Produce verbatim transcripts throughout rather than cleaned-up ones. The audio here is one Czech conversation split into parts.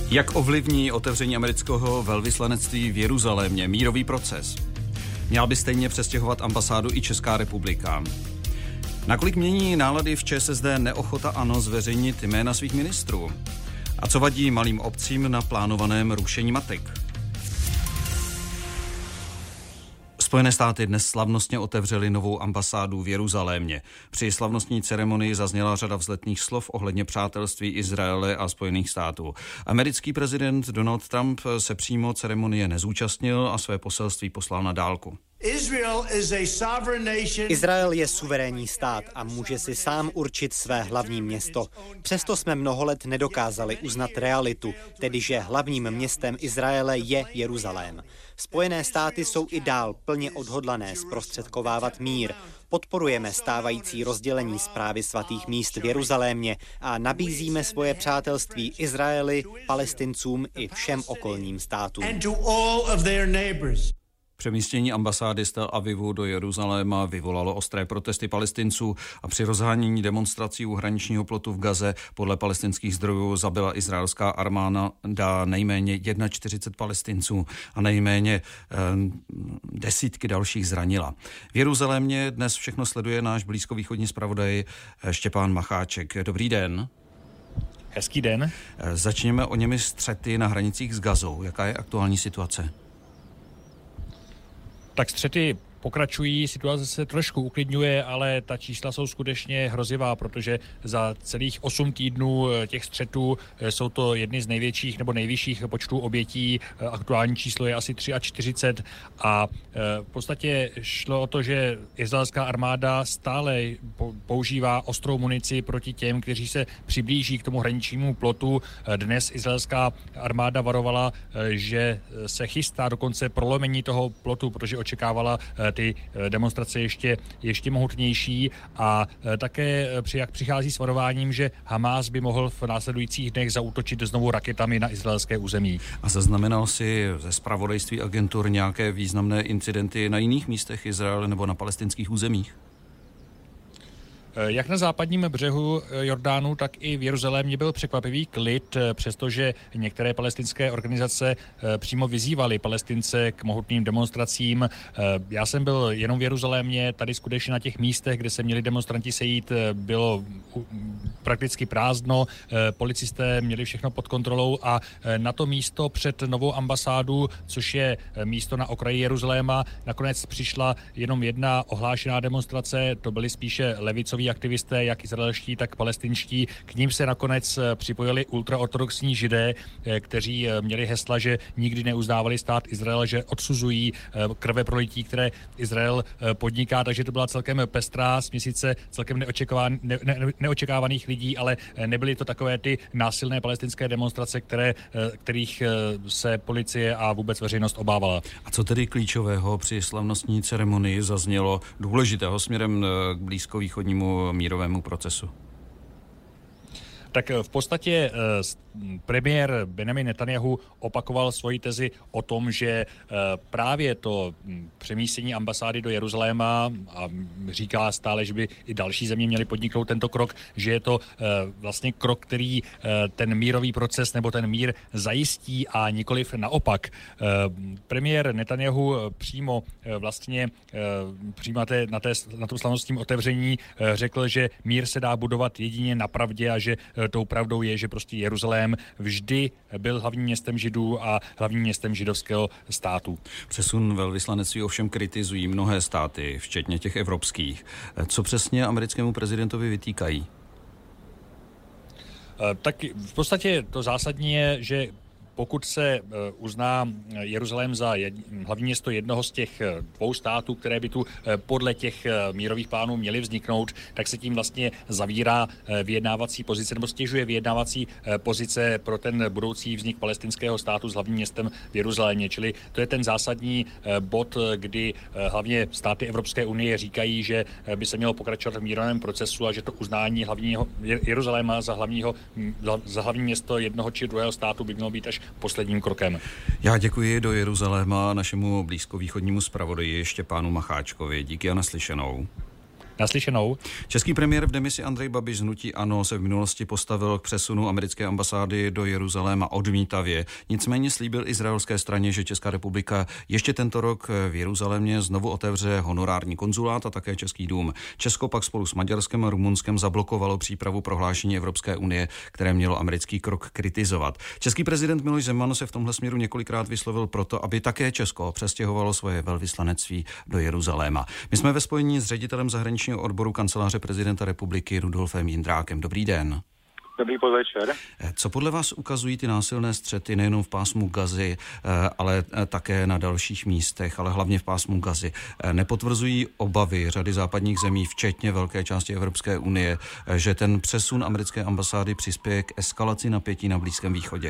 Jak ovlivní otevření amerického velvyslanectví v Jeruzalémě mírový proces? Měla by stejně přestěhovat ambasádu i Česká republika. Nakolik mění nálady v ČSSD neochota ANO zveřejnit jména svých ministrů? A co vadí malým obcím na plánovaném rušení matek? Spojené státy dnes slavnostně otevřely novou ambasádu v Jeruzalémě. Při slavnostní ceremonii zazněla řada vzletných slov ohledně přátelství Izraele a Spojených států. Americký prezident Donald Trump se přímo ceremonie nezúčastnil a své poselství poslal na dálku. Izrael je suverénní stát a může si sám určit své hlavní město. Přesto jsme mnoho let nedokázali uznat realitu, tedy že hlavním městem Izraele je Jeruzalém. Spojené státy jsou i dál plně odhodlané zprostředkovávat mír. Podporujeme stávající rozdělení správy svatých míst v Jeruzalémě a nabízíme svoje přátelství Izraeli, Palestincům i všem okolním státům. Přemístění ambasády z Tel Avivu do Jeruzaléma vyvolalo ostré protesty Palestinců a při rozhánění demonstrací u hraničního plotu v Gaze podle palestinských zdrojů zabila izraelská armáda nejméně čtyřicet jedna Palestinců a nejméně eh, desítky dalších zranila. V Jeruzalémě dnes všechno sleduje náš blízkovýchodní zpravodaj Štěpán Macháček. Dobrý den. Hezký den. Začněme o němi střety na hranicích s Gazou. Jaká je aktuální situace? Tak střety pokračují, situace se trošku uklidňuje, ale ta čísla jsou skutečně hrozivá, protože za celých osm týdnů těch střetů jsou to jedny z největších nebo nejvyšších počtů obětí. Aktuální číslo je asi čtyřicet tři a v podstatě šlo o to, že izraelská armáda stále používá ostrou munici proti těm, kteří se přiblíží k tomu hraničnímu plotu. Dnes izraelská armáda varovala, že se chystá dokonce prolomení toho plotu, protože očekávala ty demonstrace ještě, ještě mohutnější a také jak přichází s varováním, že Hamás by mohl v následujících dnech zaútočit znovu raketami na izraelské území. A zaznamenal si ze zpravodajství agentur nějaké významné incidenty na jiných místech Izraele nebo na palestinských územích? Jak na západním břehu Jordánu, tak i v Jeruzalémě byl překvapivý klid, přestože některé palestinské organizace přímo vyzývaly Palestince k mohutným demonstracím. Já jsem byl jenom v Jeruzalémě, tady skutečně na těch místech, kde se měli demonstranti sejít, bylo prakticky prázdno, policisté měli všechno pod kontrolou a na to místo před novou ambasádu, což je místo na okraji Jeruzaléma, nakonec přišla jenom jedna ohlášená demonstrace, to byly spíše levicoví aktivisté, jak izraelští, tak palestinští. K ním se nakonec připojili ultraortodoxní židé, kteří měli hesla, že nikdy neuznávali stát Izrael, že odsuzují krveprolití, které Izrael podniká, takže to byla celkem pestrá směsice celkem neočekávan, ne, ne, neočekávaných lidí, ale nebyly to takové ty násilné palestinské demonstrace, které, kterých se policie a vůbec veřejnost obávala. A co tedy klíčového při slavnostní ceremonii zaznělo důležitého směrem k blízkovýchodnímu mírovému procesu? Tak v podstatě premiér Benjamin Netanjahu opakoval svoji tezi o tom, že právě to přemístění ambasády do Jeruzaléma a říká stále, že by i další země měly podniknout tento krok, že je to vlastně krok, který ten mírový proces nebo ten mír zajistí a nikoliv naopak. Premiér Netanjahu přímo vlastně přímo na, té, na, té, na tom slavnostním otevření řekl, že mír se dá budovat jedině na pravdě a že tou pravdou je, že prostě Jeruzalém vždy byl hlavním městem Židů a hlavním městem židovského státu. Přesun velvyslanectví ovšem kritizují mnohé státy, včetně těch evropských. Co přesně americkému prezidentovi vytýkají? Tak v podstatě to zásadní je, že pokud se uzná Jeruzalém za jed, hlavní město jednoho z těch dvou států, které by tu podle těch mírových plánů měly vzniknout, tak se tím vlastně zavírá vyjednávací pozice nebo stěžuje vyjednávací pozice pro ten budoucí vznik palestinského státu s hlavním městem v Jeruzalémě. Čili to je ten zásadní bod, kdy hlavně státy Evropské unie říkají, že by se mělo pokračovat v mírovém procesu a že to uznání hlavního Jeruzaléma za, hlavního, za hlavní město jednoho či druhého státu by mělo být až posledním krokem. Já děkuji do Jeruzaléma našemu blízkovýchodnímu zpravodaji Štěpánu Macháčkovi. Díky a naslyšenou. Naslyšenou. Český premiér v demisi Andrej Babiš z hnutí ANO se v minulosti postavil k přesunu americké ambasády do Jeruzaléma odmítavě. Nicméně slíbil izraelské straně, že Česká republika ještě tento rok v Jeruzalémě znovu otevře honorární konzulát a také Český dům. Česko pak spolu s Maďarskem a Rumunskem zablokovalo přípravu prohlášení Evropské unie, které mělo americký krok kritizovat. Český prezident Miloš Zeman se v tomhle směru několikrát vyslovil proto, aby také Česko přestěhovalo svoje velvyslanectví do Jeruzaléma. My jsme ve spojení s ředitelem zahraničního odboru Kanceláře prezidenta republiky Rudolfem Jindrákem. Dobrý den. Dobrý podvečer. Co podle vás ukazují ty násilné střety nejenom v pásmu Gazy, ale také na dalších místech, ale hlavně v pásmu Gazy? Nepotvrzují obavy řady západních zemí, včetně velké části Evropské unie, že ten přesun americké ambasády přispěje k eskalaci napětí na Blízkém východě?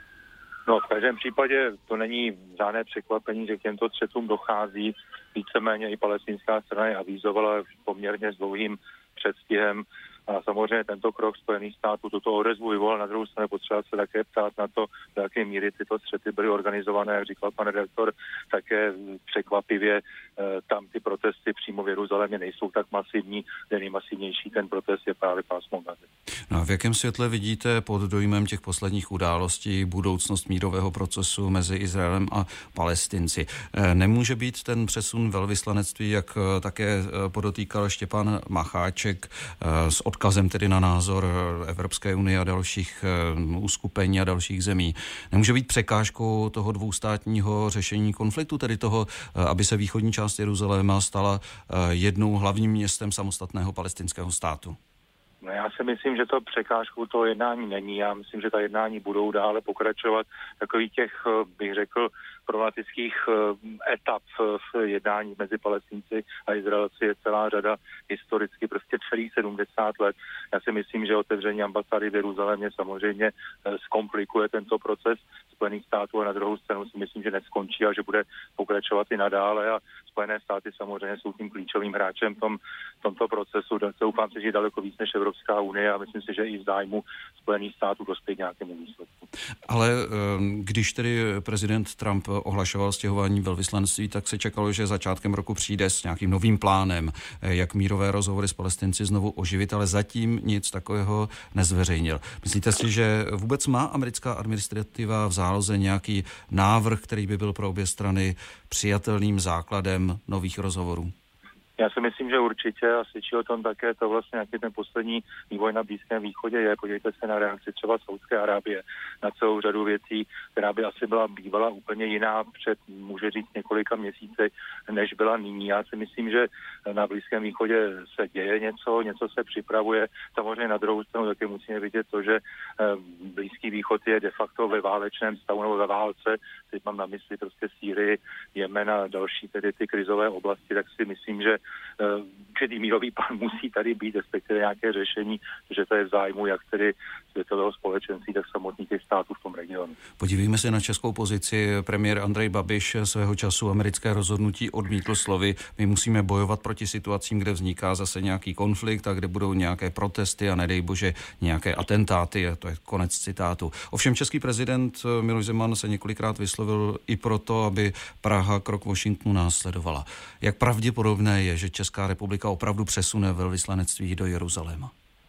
No, v každém případě to není žádné překvapení, že k těmto střetům dochází. Víceméně i palestinská strana je avízovala poměrně s dlouhým předstihem. A samozřejmě tento krok Spojených států tuto odezvu vyvolal. Na druhou stranu potřeba se také ptát na to, do jaké míry tyto střety byly organizované, jak říkal pan redaktor, také překvapivě tam ty protesty přímo v Jeruzalémě nejsou tak masivní, ten nejmasivnější ten protest je právě pásmo Gazy. No a v jakém světle vidíte pod dojmem těch posledních událostí budoucnost mírového procesu mezi Izraelem a Palestinci? Nemůže být ten přesun velvyslanectví, jak také podotýkal Štěpán Macháček, s odkazem tedy na názor Evropské unie a dalších uskupení a dalších zemí, nemůže být překážkou toho dvoustátního řešení konfliktu, tedy toho, aby se východní část Jeruzaléma stala jednou hlavním městem samostatného palestinského státu? No, já si myslím, že to překážkou toho jednání není. Já myslím, že ta jednání budou dále pokračovat. Takových těch, bych řekl, problematických etap v jednání mezi Palestinci a Izraelci je celá řada, historicky prostě celých sedmdesát let. Já si myslím, že otevření ambasády v Jeruzalémě samozřejmě zkomplikuje tento proces Spojených států a na druhou stranu si myslím, že neskončí a že bude pokračovat i nadále a Spojené státy samozřejmě jsou tím klíčovým hráčem v tom, tomto procesu. Doufám si, že daleko víc než Evropská unie a myslím si, že i v zájmu Spojených států dospět nějakému výsledku. Ale když tedy prezident Trump ohlašoval stěhování velvyslanectví, tak se čekalo, že začátkem roku přijde s nějakým novým plánem, jak mírové rozhovory s Palestinci znovu oživit, ale zatím nic takového nezveřejnil. Myslíte si, že vůbec má americká administrativa v záloze nějaký návrh, který by byl pro obě strany přijatelným základem nových rozhovorů? Já si myslím, že určitě a svědčí o tom také to vlastně, jaký ten poslední vývoj na Blízkém východě je. Podívejte se na reakci třeba Saúdské Arábie na celou řadu věcí, která by asi byla bývala úplně jiná před, může říct, několika měsíci, než byla nyní. Já si myslím, že na Blízkém východě se děje něco, něco se připravuje. Samozřejmě na druhou stranu taky musíme vidět to, že Blízký východ je de facto ve válečném stavu nebo ve válce. Teď mám na mysli prostě Sýrii, Jemen a další tedy ty krizové oblasti, tak si myslím, že určitý mírový plán musí tady být, respektive nějaké řešení, že to je v zájmu jak tedy světového společenství, tak samotných těch států v tom regionu. Podívejme se na českou pozici. Premiér Andrej Babiš svého času americké rozhodnutí odmítl slovy: my musíme bojovat proti situacím, kde vzniká zase nějaký konflikt a kde budou nějaké protesty a nedej bože nějaké atentáty. To je konec citátu. Ovšem český prezident Miloš Zeman se několikrát vyslovil i proto, aby Praha krok Washingtonu následovala. Jak pravděpodobné je, že Česká republika opravdu přesune velvyslanectví do Jeruzaléma?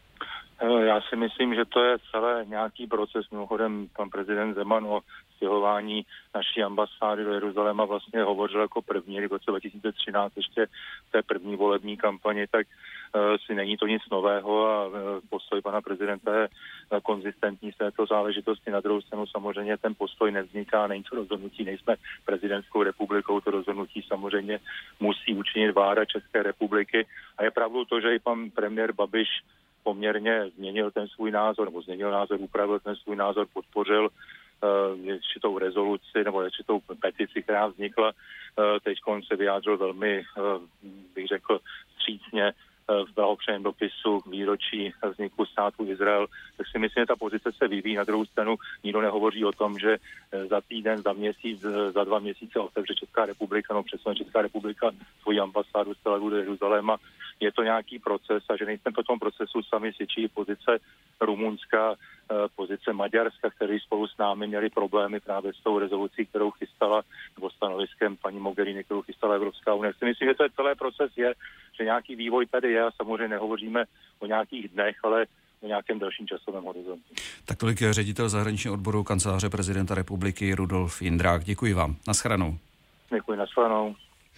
Já si myslím, že to je celé nějaký proces. Mimochodem pan prezident Zeman o stěhování naší ambasády do Jeruzaléma vlastně hovořil jako první, v roce dva tisíce třináct ještě v té první volební kampani, tak uh, si není to nic nového a uh, postoj pana prezidenta je uh, konzistentní z této záležitosti. Na druhou stranu samozřejmě ten postoj nevzniká, není to rozhodnutí, nejsme prezidentskou republikou, to rozhodnutí samozřejmě musí učinit vláda České republiky a je pravdou to, že i pan premiér Babiš poměrně změnil ten svůj názor, nebo změnil názor, upravil ten svůj názor, podpořil uh, určitou rezoluci nebo určitou petici, která vznikla. Uh, teď se vyjádřil velmi, uh, bych řekl, vstřícně uh, v blahopřejném dopisu k výročí vzniku státu Izrael. Tak si myslím, že ta pozice se vyvíjí. Na druhou stranu nikdo nehovoří o tom, že za týden, za měsíc, za dva měsíce otevře Česká republika, no přesně Česká republika svoji ambasádu z Tel Avivu do Jeruzaléma. Je to nějaký proces a že nejsme po tom procesu sami svědčí pozice Rumunska, pozice Maďarska, který spolu s námi měli problémy právě s tou rezolucí, kterou chystala, nebo stanoviskem paní Mogherini, kterou chystala Evropská unie. Si myslím, že to je celý proces je, že nějaký vývoj tady je a samozřejmě nehovoříme o nějakých dnech, ale o nějakém dalším časovém horizontu. Tak tolik je ředitel zahraničního odboru Kanceláře prezidenta republiky Rudolf Jindrák. Děkuji vám. Naschledanou. Děkuji, naschledanou.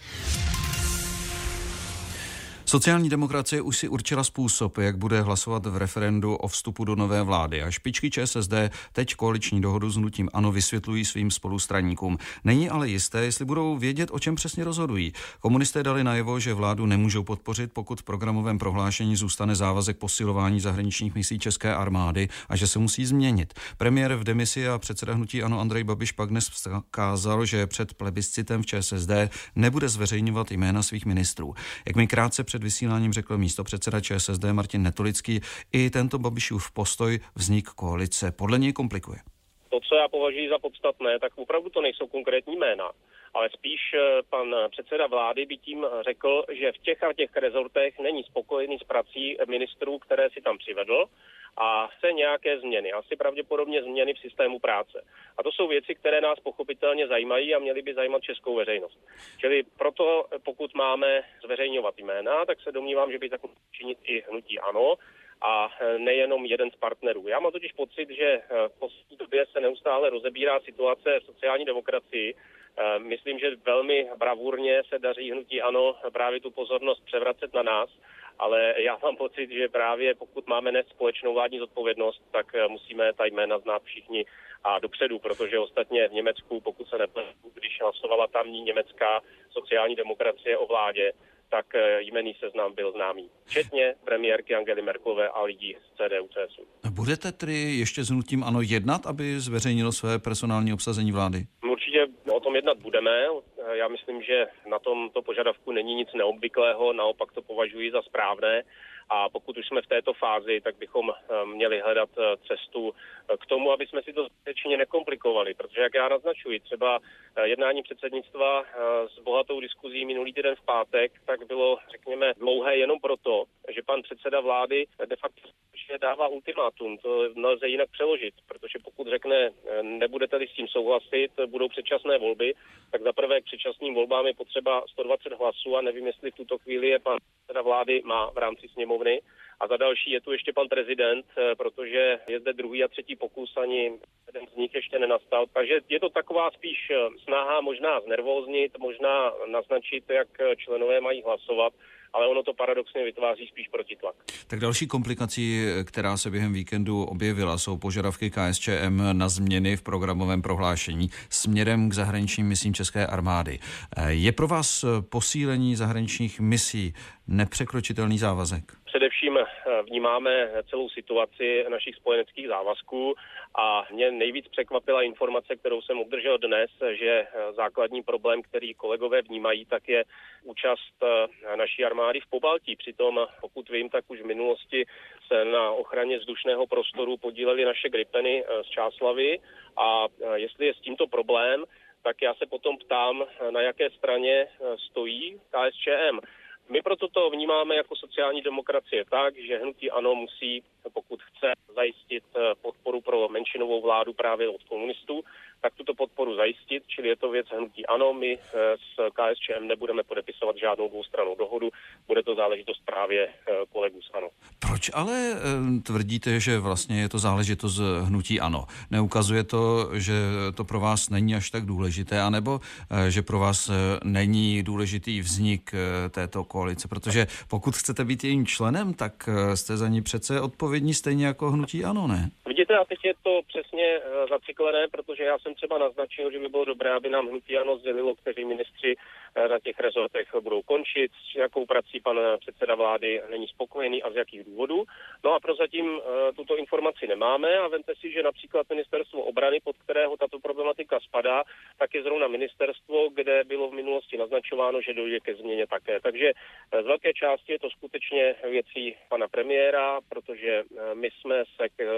Sociální demokracie už si určila způsob, jak bude hlasovat v referendu o vstupu do nové vlády. A špičky ČSSD teď koaliční dohodu s hnutím ANO vysvětlují svým spolustraníkům. Není ale jisté, jestli budou vědět, o čem přesně rozhodují. Komunisté dali najevo, že vládu nemůžou podpořit, pokud v programovém prohlášení zůstane závazek posilování zahraničních misí české armády a že se musí změnit. Premiér v demisi a předseda hnutí ANO Andrej Babiš pak dnes vzkázal, že před plebiscitem v ČSSD nebude zveřejňovat jména svých ministrů. Jak mi krátce před vysíláním řekl místopředseda ČSSD Martin Netolický, i tento Babišův postoj vznik koalice podle něj komplikuje. To, co já považuji za podstatné, tak opravdu to nejsou konkrétní jména, ale spíš pan předseda vlády by tím řekl, že v těch a těch rezortech není spokojený s prací ministrů, které si tam přivedl, a chce nějaké změny, asi pravděpodobně změny v systému práce. A to jsou věci, které nás pochopitelně zajímají a měly by zajímat českou veřejnost. Čili proto, pokud máme zveřejňovat jména, tak se domnívám, že by tak činit i hnutí ANO a nejenom jeden z partnerů. Já mám totiž pocit, že v poslední době se neustále rozebírá situace v sociální demokracii. Myslím, že velmi bravurně se daří hnutí ANO právě tu pozornost převracet na nás, ale já mám pocit, že právě pokud máme nést společnou vládní zodpovědnost, tak musíme ta jména znát všichni a dopředu, protože ostatně v Německu, pokud se nepletu, když hlasovala tamní německá sociální demokracie o vládě, tak jmenný seznam byl známý. Včetně premiérky Angely Merkelové a lidí z C D U C S U. Budete tedy ještě s hnutím ANO jednat, aby zveřejnilo své personální obsazení vlády? Určitě o tom jednat budeme. Já myslím, že na tomto požadavku není nic neobvyklého, naopak to považuji za správné. A pokud už jsme v této fázi, tak bychom měli hledat cestu k tomu, aby jsme si to skutečně nekomplikovali. Protože jak já naznačuji, třeba jednání předsednictva s bohatou diskuzí minulý týden v pátek, tak bylo, řekněme, dlouhé jenom proto, že pan předseda vlády de facto dává ultimátum. To nelze jinak přeložit, protože pokud řekne, nebudete-li s tím souhlasit, budou předčasné volby, tak za prvé k předčasným volbám je potřeba sto dvacet hlasů a nevím, jestli v tuto chvíli je pan předseda vlády má v rámci sněmovny. A za další je tu ještě pan prezident, protože je zde druhý a třetí pokus, ani jeden z nich ještě nenastal. Takže je to taková spíš snaha možná znervóznit, možná naznačit, jak členové mají hlasovat, ale ono to paradoxně vytváří spíš protitlak. Tak další komplikací, která se během víkendu objevila, jsou požadavky K S Č M na změny v programovém prohlášení směrem k zahraničním misím české armády. Je pro vás posílení zahraničních misí nepřekročitelný závazek? Především vnímáme celou situaci našich spojeneckých závazků a mě nejvíc překvapila informace, kterou jsem obdržel dnes, že základní problém, který kolegové vnímají, tak je účast naší armády v Pobaltí. Přitom, pokud vím, tak už v minulosti se na ochraně vzdušného prostoru podílely naše Gripeny z Čáslavy a jestli je s tímto problém, tak já se potom ptám, na jaké straně stojí K S Č M. My proto to vnímáme jako sociální demokracie tak, že hnutí ANO musí, pokud chce zajistit podporu pro menšinovou vládu právě od komunistů, tak tuto podporu zajistit, čili je to věc hnutí ANO. My s K S Č M nebudeme podepisovat žádnou dvoustrannou dohodu, bude to záležitost právě kolegů z ANO. Proč ale tvrdíte, že vlastně je to záležitost hnutí ANO? Neukazuje to, že to pro vás není až tak důležité, anebo že pro vás není důležitý vznik této koalice? Protože pokud chcete být jejím členem, tak jste za ní přece odpovědní stejně jako hnutí ANO, ne? Vidíte, a teď je to přesně zacyklené, protože já jsem třeba naznačil, že by bylo dobré, aby nám hnutí ANO sdělilo, kteří ministři na těch rezortech budou končit, s jakou prací pan předseda vlády není spokojený a z jakých důvodů. No a prozatím tuto informaci nemáme a vemte si, že například ministerstvo obrany, pod kterého tato problematika spadá, tak je zrovna ministerstvo, kde bylo v minulosti naznačováno, že dojde ke změně také. Takže z velké části je to skutečně věcí pana premiéra, protože my jsme se k těm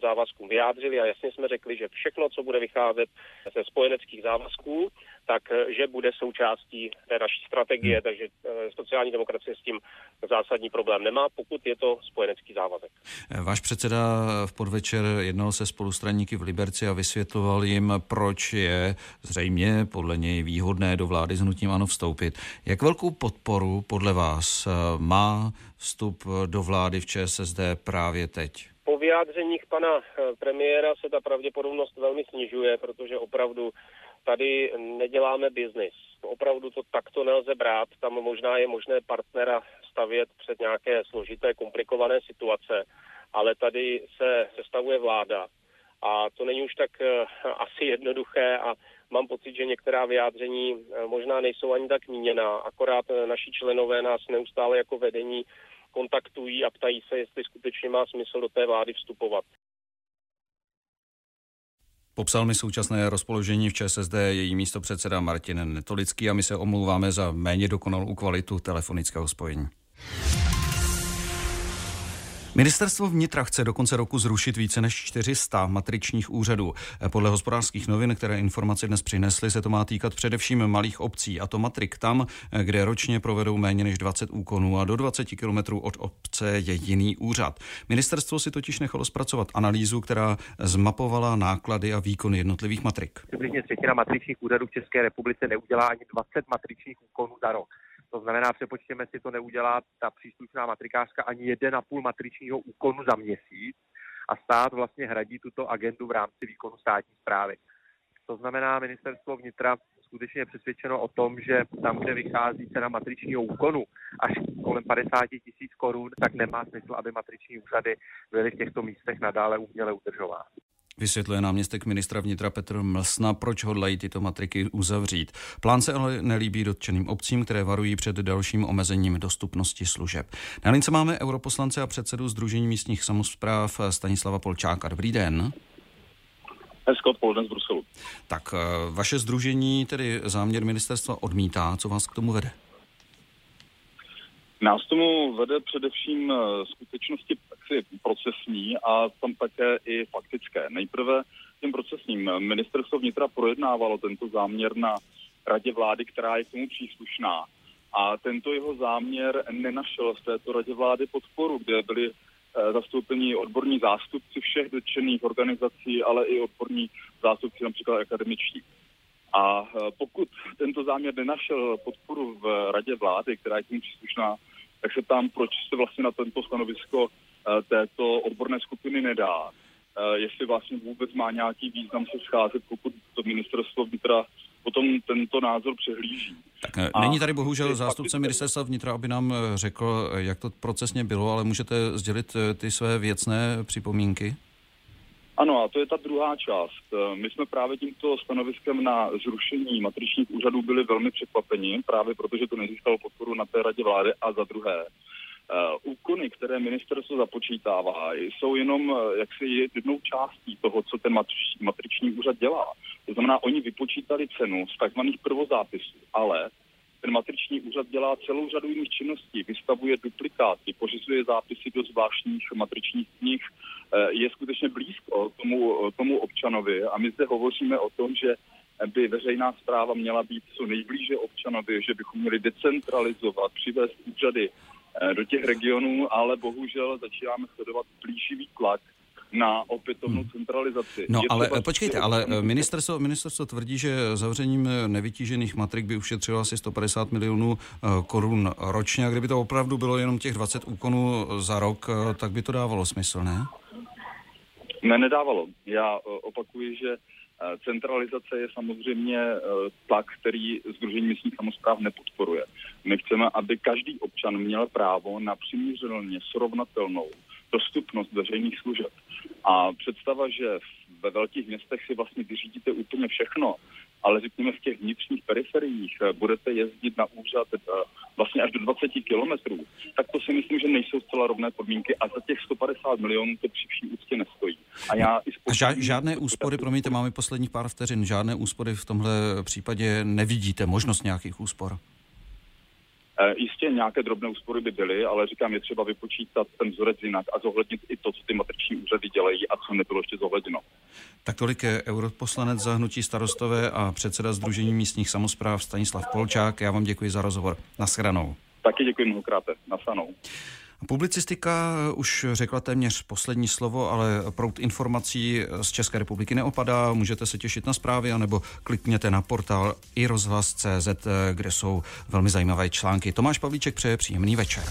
závazkům vyjádřili a jasně jsme řekli, že všechno, co bude vycházet ze spojeneckých závazků, tak že bude součástí té naší strategie, takže sociální demokracie s tím zásadní problém nemá, pokud je to spojenecký závazek. Váš předseda v podvečer jednal se spolustraníky v Liberci a vysvětloval jim, proč je zřejmě podle něj výhodné do vlády s hnutím ANO vstoupit. Jak velkou podporu podle vás má vstup do vlády v ČSSD právě teď? Po vyjádřeních pana premiéra se ta pravděpodobnost velmi snižuje, protože opravdu tady neděláme biznis. Opravdu to takto nelze brát. Tam možná je možné partnera stavět před nějaké složité, komplikované situace, ale tady se sestavuje vláda a to není už tak asi jednoduché a mám pocit, že některá vyjádření možná nejsou ani tak míněná, akorát naši členové nás neustále jako vedení kontaktují a ptají se, jestli skutečně má smysl do té vlády vstupovat. Popsal mi současné rozpoložení v ČSSD její místopředseda Martin Netolický a my se omlouváme za méně dokonalou kvalitu telefonického spojení. Ministerstvo vnitra chce do konce roku zrušit více než čtyři sta matričních úřadů. Podle Hospodářských novin, které informaci dnes přinesly, se to má týkat především malých obcí, a to matrik tam, kde ročně provedou méně než dvacet úkonů a do dvacet kilometrů od obce je jiný úřad. Ministerstvo si totiž nechalo zpracovat analýzu, která zmapovala náklady a výkony jednotlivých matrik. Přibližně třetina matričních úřadů v České republice neudělá ani dvacet matričních úkonů za rok. To znamená, přepočtěme si, to neudělá ta příslušná matrikářka ani jeden a půl matričního úkonu za měsíc a stát vlastně hradí tuto agendu v rámci výkonu státní správy. To znamená, ministerstvo vnitra skutečně je přesvědčeno o tom, že tam, kde vychází cena matričního úkonu až kolem padesát tisíc korun, tak nemá smysl, aby matriční úřady byly v těchto místech nadále uměle udržovány. Vysvětluje náměstek ministra vnitra Petr Mlsna, proč hodlají tyto matriky uzavřít. Plán se ale nelíbí dotčeným obcím, které varují před dalším omezením dostupnosti služeb. Na lince máme europoslance a předsedu Sdružení místních samospráv Stanislava Polčáka. Dobrý den. Hezké odpoledne z Bruselu. Tak vaše sdružení tedy záměr ministerstva odmítá. Co vás k tomu vede? Nás tomu vede především skutečnosti procesní a tam také i faktické. Nejprve těm procesním. Ministerstvo vnitra projednávalo tento záměr na radě vlády, která je k tomu příslušná. A tento jeho záměr nenašel v této radě vlády podporu, kde byli zastoupeni odborní zástupci všech dotčených organizací, ale i odborní zástupci například akademičtí. A pokud tento záměr nenašel podporu v radě vlády, která je k tomu příslušná, tak se ptám, proč se vlastně na tento stanovisko této odborné skupiny nedá. Jestli vlastně vůbec má nějaký význam se scházet, pokud to ministerstvo vnitra potom tento názor přehlíží. Tak není tady bohužel zástupce ministerstva vnitra, aby nám řekl, jak to procesně bylo, ale můžete sdělit ty své věcné připomínky? Ano, a to je ta druhá část. My jsme právě tímto stanoviskem na zrušení matričních úřadů byli velmi překvapeni, právě protože to nezískalo podporu na té radě vlády. A za druhé, Uh, úkony, které ministerstvo započítává, jsou jenom jaksi jednou částí toho, co ten matrič, matriční úřad dělá. To znamená, oni vypočítali cenu z takzvaných prvozápisů, ale ten matriční úřad dělá celou řadu jiných činností, vystavuje duplikáty, pořizuje zápisy do zvláštních matričních knih, uh, je skutečně blízko tomu, tomu občanovi a my zde hovoříme o tom, že by veřejná správa měla být co nejblíže občanovi, že bychom měli decentralizovat, přivést úřady do těch regionů, ale bohužel začínáme sledovat plíživý tlak na opětovnou centralizaci. No ale počkejte, ale ministerstvo, ministerstvo tvrdí, že zavřením nevytížených matrik by ušetřilo asi sto padesát milionů korun ročně a kdyby to opravdu bylo jenom těch dvacet úkonů za rok, tak by to dávalo smysl, ne? Ne, nedávalo. Já opakuji, že centralizace je samozřejmě tlak, který Sdružení místních samospráv nepodporuje. My chceme, aby každý občan měl právo na přiměřeně srovnatelnou dostupnost veřejných služeb. A představa, že ve velkých městech si vlastně vyřídíte úplně všechno, ale řekněme v těch vnitřních periferiích budete jezdit na úřad vlastně až do dvacet kilometrů, tak to si myslím, že nejsou zcela rovné podmínky a za těch sto padesát milionů to při vší úctě nestojí. A já i spolu... Žádné úspory, promiňte, máme posledních pár vteřin, žádné úspory v tomhle případě nevidíte, možnost nějakých úspor? Jistě nějaké drobné úspory by byly, ale říkám, je třeba vypočítat ten vzorec jinak a zohlednit i to, co ty matriční úřady dělají a co nebylo ještě zohledněno. Tak tolik je europoslanec za hnutí Starostové a předseda Sdružení místních samospráv Stanislav Polčák. Já vám děkuji za rozhovor. Nashledanou. Taky děkuji mnohokrát. Nashledanou. Publicistika už řekla téměř poslední slovo, ale proud informací z České republiky neopadá. Můžete se těšit na zprávy, anebo klikněte na portál i rozhlas tečka cé zet, kde jsou velmi zajímavé články. Tomáš Pavlíček přeje příjemný večer.